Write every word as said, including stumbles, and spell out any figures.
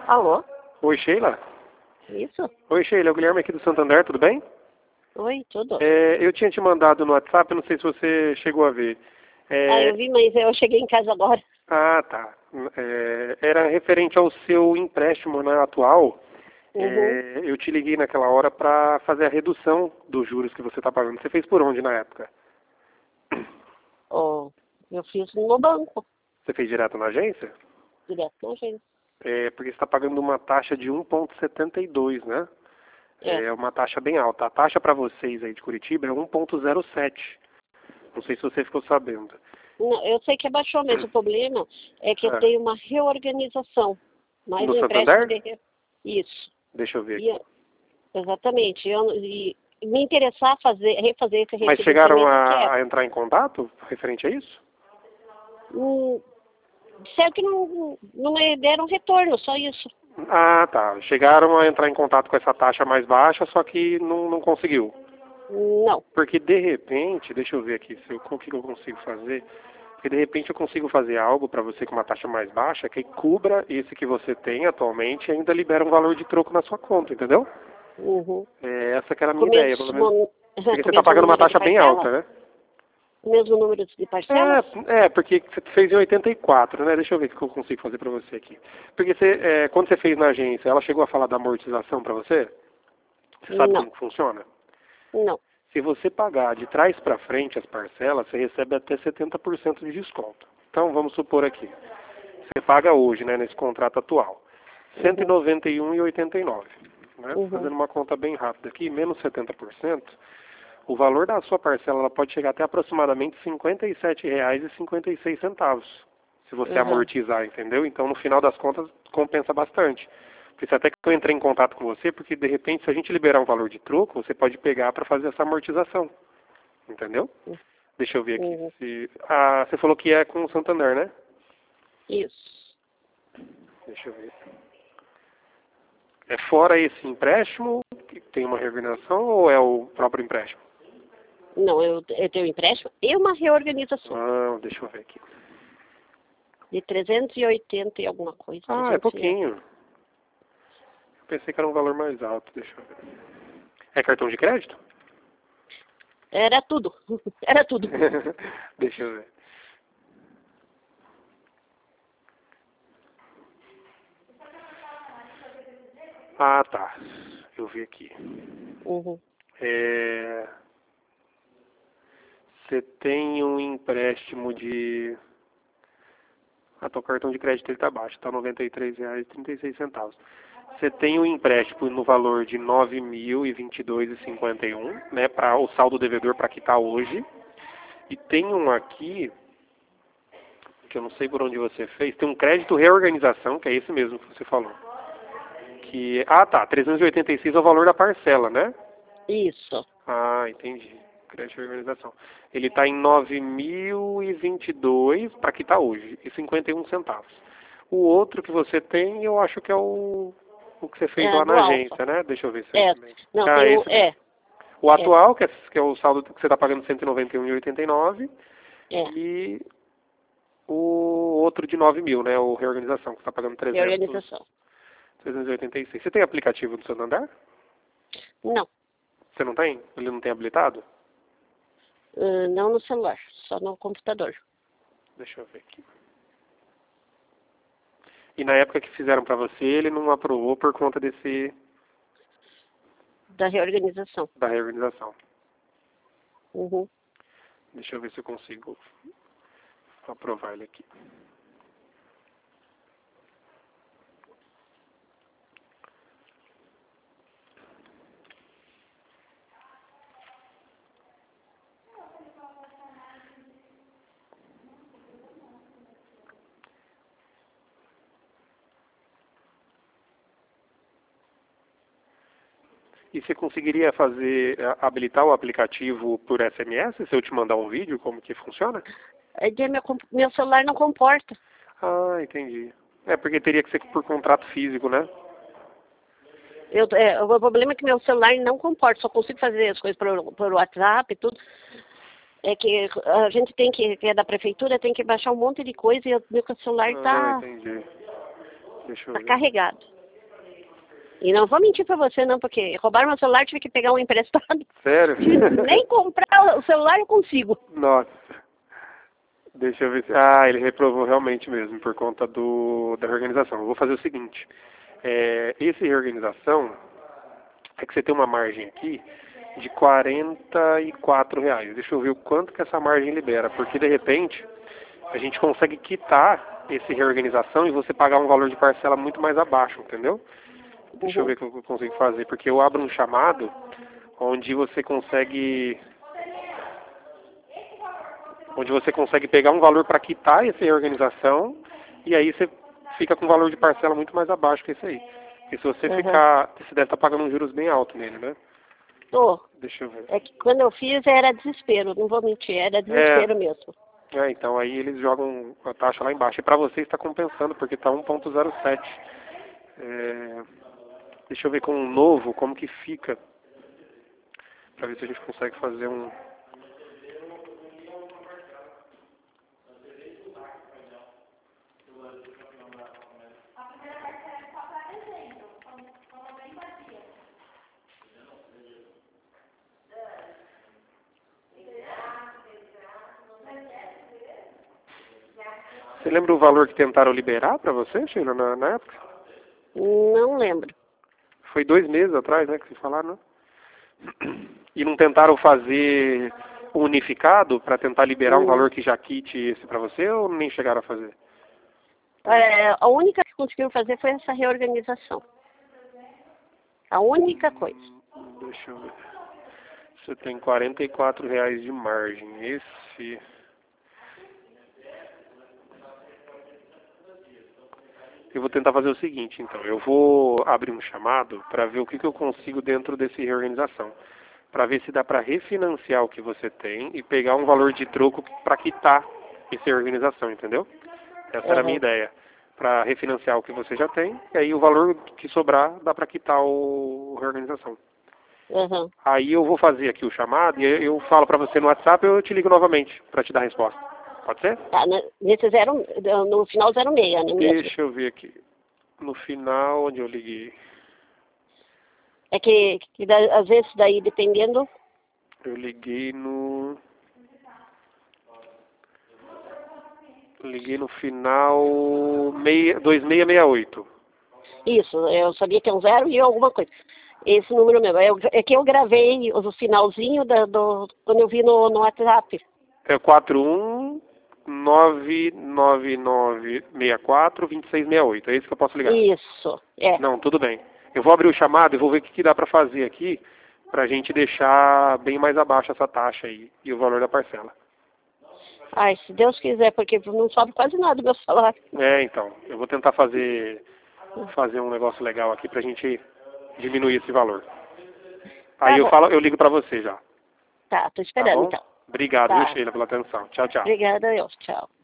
Alô? Oi, Sheila? Isso? Oi, Sheila, é o Guilherme aqui do Santander, tudo bem? Oi, tudo? É, eu tinha te mandado no WhatsApp, eu não sei se você chegou a ver. Ah, É, eu vi, mas eu cheguei em casa agora. ah, tá. É, era referente ao seu empréstimo, né, atual. Uhum. É, eu te liguei naquela hora para fazer a redução dos juros que você está pagando. Você fez por onde na época? Oh, eu fiz no banco, Você fez direto na agência? direto na agência. É, porque você está pagando uma taxa de um vírgula setenta e dois, né? É. É uma taxa bem alta. A taxa para vocês aí de Curitiba é um vírgula zero sete. Não sei se você ficou sabendo. Não, eu sei que abaixou, mas o problema é que eu Ah, tenho uma reorganização. Mais no um empréstimo Santander? de... re- Isso. Deixa eu ver E, aqui. eu- exatamente. Eu, e me interessar fazer, refazer esse Mas chegaram refinanciamento, eu a, quero. a entrar em contato referente a isso? Hum, disseram que não, não me deram retorno, só isso. Ah, tá. Chegaram a entrar em contato com essa taxa mais baixa, só que não, não conseguiu. Não. Porque de repente, deixa eu ver aqui se eu, o que eu consigo fazer. Porque de repente eu consigo fazer algo para você com uma taxa mais baixa que cubra esse que você tem atualmente e ainda libera um valor de troco na sua conta, entendeu? Uhum. É, essa que era a Com minha o ideia, pelo menos. mesmo, Porque com o você está mesmo pagando uma número de taxa bem parcelas? alta, né? O mesmo número de parcelas? É, é, porque você fez em oitenta e quatro, né? Deixa eu ver o que eu consigo fazer pra você aqui. Porque você, é, quando você fez na agência, ela chegou a falar da amortização pra você? Você sabe Não, como que funciona? não. Se você pagar de trás pra frente as parcelas, você recebe até setenta por cento de desconto. Então, vamos supor aqui. Você paga hoje, né, nesse contrato atual, cento e Uhum, noventa e um reais e oitenta e nove centavos, né? uhum, Fazendo uma conta bem rápida aqui, menos setenta por cento, o valor da sua parcela ela pode chegar até aproximadamente cinquenta e sete reais e cinquenta e seis centavos, se você uhum, amortizar, entendeu? Então, no final das contas, compensa bastante. Por isso até que eu entrei em contato com você, porque de repente, se a gente liberar um valor de troco, você pode pegar para fazer essa amortização, entendeu? Deixa eu ver aqui. uhum. Se... Ah, você falou que é com o Santander, né? Isso. Deixa eu ver. É fora esse empréstimo que tem uma reorganização ou é o próprio empréstimo? Não, eu, eu tenho empréstimo e uma reorganização Ah, deixa eu ver aqui. de trezentos e oitenta e alguma coisa. Ah, é trezentos e... pouquinho. Eu pensei que era um valor mais alto, deixa eu ver. É cartão de crédito? Era tudo. Era tudo. Deixa eu ver. Ah, tá. Eu vi aqui. Uhum. É... Você tem um empréstimo de... Ah, teu cartão de crédito ele tá baixo, tá noventa e três reais e trinta e seis centavos. Você tem um empréstimo no valor de nove mil e vinte e dois reais e cinquenta e um, né, para o saldo devedor para quitar hoje. E tem um aqui que eu não sei por onde você fez, tem um crédito reorganização, que é esse mesmo que você falou. Que ah, tá, trezentos e oitenta e seis é o valor da parcela, né? Isso. Ah, entendi. Crédito de organização. Ele está em nove mil e vinte e dois para quitar hoje, e cinquenta e um centavos. O outro que você tem, eu acho que é o, o que você fez É, lá do na Alfa. agência, né? Deixa eu ver se é É. esse mesmo. Não, Ah, tem é um... esse mesmo. É. O É. atual, que é, que é o saldo que você está pagando cento e noventa e um reais e oitenta e nove, É. e o outro de nove mil, né? O reorganização, que você está pagando trezentos, Reorganização. trezentos e oitenta e seis. Você tem aplicativo do Santander? Não. Você não tem? Ele não tem habilitado? Ah, não no celular, só no computador. Deixa eu ver aqui. E na época que fizeram para você, ele não aprovou por conta desse Da reorganização. da reorganização. Uhum. Deixa eu ver se eu consigo aprovar ele aqui. E você conseguiria fazer, a- habilitar o aplicativo por S M S, se eu te mandar um vídeo, como que funciona? É que meu, comp- meu celular não comporta. Ah, entendi. É, porque teria que ser por contrato físico, né? Eu, é, o problema é que meu celular não comporta, só consigo fazer as coisas por, por WhatsApp e tudo. É que a gente tem que, que é da prefeitura, tem que baixar um monte de coisa e o meu celular Ah, tá, entendi. Deixa eu tá ver. carregado. E não vou mentir pra você não, porque roubaram meu celular, tive que pegar um emprestado. Sério? Nem comprar o celular eu consigo. Nossa. Deixa eu ver se... Ah, ele reprovou realmente mesmo, por conta do da reorganização. Eu vou fazer o seguinte. É, esse reorganização é que você tem uma margem aqui de quarenta e quatro reais. Deixa eu ver o quanto que essa margem libera, porque de repente a gente consegue quitar esse reorganização e você pagar um valor de parcela muito mais abaixo, entendeu? Deixa eu ver o que eu consigo fazer, porque eu abro um chamado onde você consegue onde você consegue pegar um valor para quitar essa reorganização e aí você fica com um valor de parcela muito mais abaixo que esse aí. Porque se você Uhum. ficar, você deve estar pagando uns juros bem altos nele, né? Tô. Deixa eu ver. É que quando eu fiz era desespero, não vou mentir, era desespero É. mesmo. É, então aí eles jogam a taxa lá embaixo. E para você está compensando, porque está um ponto zero sete. É, deixa eu ver com um novo como que fica. Para ver se a gente consegue fazer um... Você lembra o valor que tentaram liberar para você, Sheila, na, na época? Não lembro. Foi dois meses atrás, né, que vocês falaram, né? E não tentaram fazer unificado para tentar liberar um Hum. valor que já quite esse para você ou nem chegaram a fazer? É, a única que conseguiram fazer foi essa reorganização. A única coisa. Hum, deixa eu ver. Você tem quarenta e quatro reais de margem. Esse... Eu vou tentar fazer o seguinte, então. Eu vou abrir um chamado para ver o que, que eu consigo dentro desse reorganização. Para ver se dá para refinanciar o que você tem e pegar um valor de troco para quitar essa reorganização, entendeu? Essa era a minha Uhum. ideia. Para refinanciar o que você já tem, e aí o valor que sobrar dá para quitar o a reorganização. Uhum. Aí eu vou fazer aqui o chamado e eu falo para você no WhatsApp e eu te ligo novamente para te dar a resposta. Pode ser? Tá, nesse zero, no final zero meia, né mesmo? Deixa eu ver aqui. No final, onde eu liguei? É que, que dá- às vezes daí, dependendo, Eu liguei no... Liguei no final meia, dois seis seis oito. isso, eu sabia que é um zero e alguma coisa. Esse número mesmo. Eu, é que eu gravei o finalzinho da, do, quando eu vi no, no WhatsApp. É quatro um nove nove nove seis quatro dois seis seis oito. É isso que eu posso ligar? Isso, é. Não, tudo bem. Eu vou abrir o chamado e vou ver o que, que dá para fazer aqui para a gente deixar bem mais abaixo essa taxa aí e o valor da parcela. Ai, se Deus quiser, porque não sobe quase nada do meu salário. É, então. Eu vou tentar fazer, fazer um negócio legal aqui para a gente diminuir esse valor. Aí Tá eu bom. falo, eu ligo para você já. Tá, tô Tá esperando bom? então. Obrigado, viu, Tá. Sheila, pela atenção. Tchau, tchau. Obrigada, eu. Tchau.